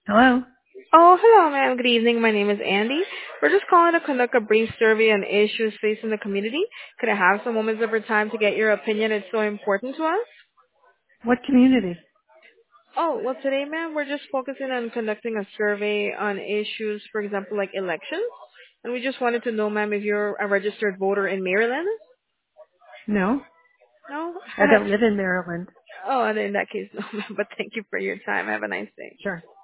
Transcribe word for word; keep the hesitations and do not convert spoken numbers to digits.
Hello? Oh, hello, ma'am. Good evening. My name is Andy. We're just calling to conduct a brief survey on issues facing the community. Could I have some moments of your time to get your opinion? It's so important to us. What community? Oh, well, today, ma'am, we're just focusing on conducting a survey on issues, for example, like elections. And we just wanted to know, ma'am, if you're a registered voter in Maryland. No, No? I don't live in Maryland. Oh, and in that case, no, ma'am. But thank you for your time. Have a nice day. Sure.